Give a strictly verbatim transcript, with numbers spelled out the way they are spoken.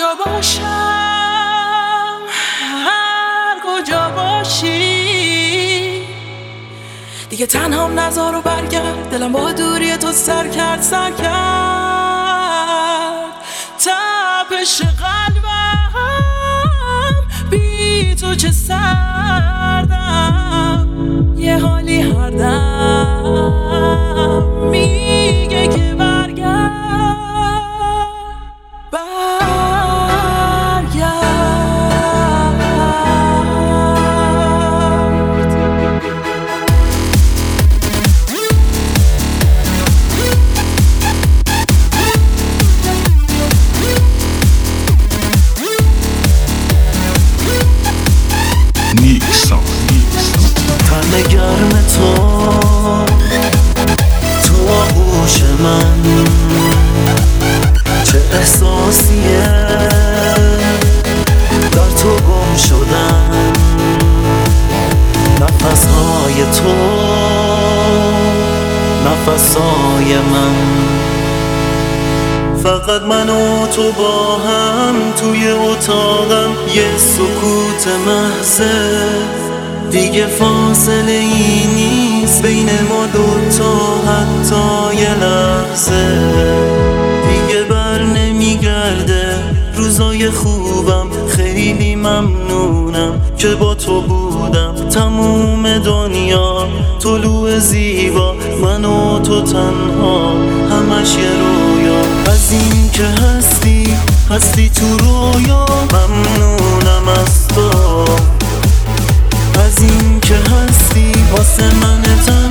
کجا باشم، هر کجا باشی، دیگه تنهام نذار و برگرد. دلم با دوری تو سر کرد سر کرد. تپش قلبم بی تو چه سردم، یه حالی هر دم میگه که برگرد تن گرم تو تو آغوش من، چه احساسیه در تو گم شدن. نفسهای تو نفسهای من، فقط من و تو با هم توی اتاقم، یه سکوت محضه، دیگه فاصله ای نیست بین ما دوتا حتی یه لحظه. دیگه بر نمیگرده روزای خوبم، خیلی ممنونم که با تو بودم. تموم دنیا طلوع زیبا، من و تو تنها همش یه رویا. از این که هستی هستی تو رویا، ممنونم از تو. از این که هستی واسه من تنها